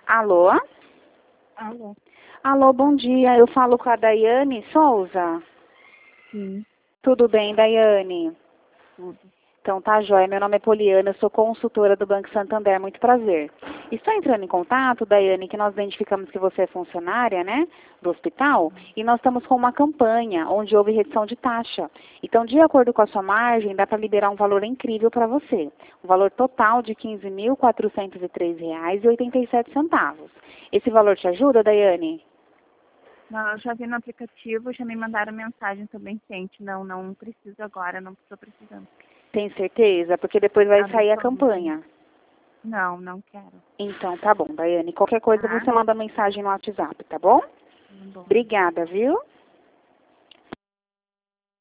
Alô? Alô? Alô, bom dia. Eu falo com a Daiane Souza. Sim, Tudo bem, Daiane? tudo. Então tá joia. Meu nome é Poliana, eu sou consultora do Banco Santander. Muito prazer. Estou entrando em contato, Daiane, que nós identificamos que você é funcionária, né, do hospital, e nós estamos com uma campanha onde houve redução de taxa. Então, de acordo com a sua margem, dá para liberar um valor incrível para você. Um valor total de R$ 15.403,87. Esse valor te ajuda, Daiane? Não, eu já vi no aplicativo, já me mandaram mensagem também quente. Não, não preciso agora, não estou precisando. Tem certeza? Porque depois vai sair a Absolutamente. campanha. Não, não quero. Então, tá bom, Daiane. Qualquer coisa Tá? você manda mensagem no WhatsApp, tá bom? Tá bom. Obrigada, viu?